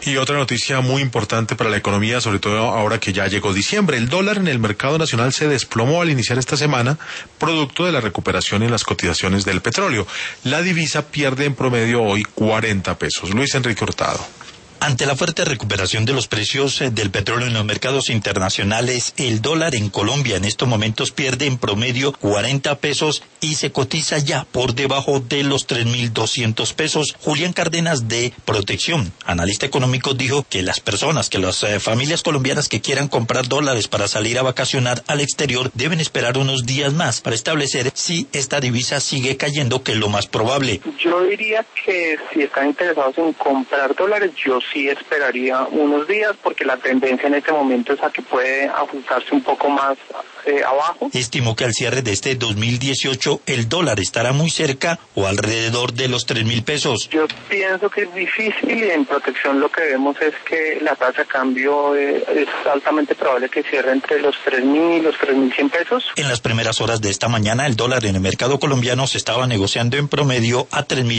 Y otra noticia muy importante para la economía, sobre todo ahora que ya llegó diciembre. El dólar en el mercado nacional se desplomó al iniciar esta semana, producto de la recuperación en las cotizaciones del petróleo. La divisa pierde en promedio hoy 40 pesos. Luis Enrique Hurtado. Ante la fuerte recuperación de los precios del petróleo en los mercados internacionales, el dólar en Colombia en estos momentos pierde en promedio 40 pesos y se cotiza ya por debajo de los 3.200 pesos. Julián Cárdenas de Protección, analista económico, dijo que las familias colombianas que quieran comprar dólares para salir a vacacionar al exterior deben esperar unos días más para establecer si esta divisa sigue cayendo, que es lo más probable. Yo diría que si están interesados en comprar dólares, yo sí esperaría unos días, porque la tendencia en este momento es a que puede ajustarse un poco más abajo. Estimó que al cierre de este 2018 el dólar estará muy cerca o alrededor de los 3.000 pesos. Yo pienso que es difícil, y en Protección lo que vemos es que la tasa de cambio es altamente probable que cierre entre los 3.000 y los 3.100 pesos. En las primeras horas de esta mañana el dólar en el mercado colombiano se estaba negociando en promedio a 3.000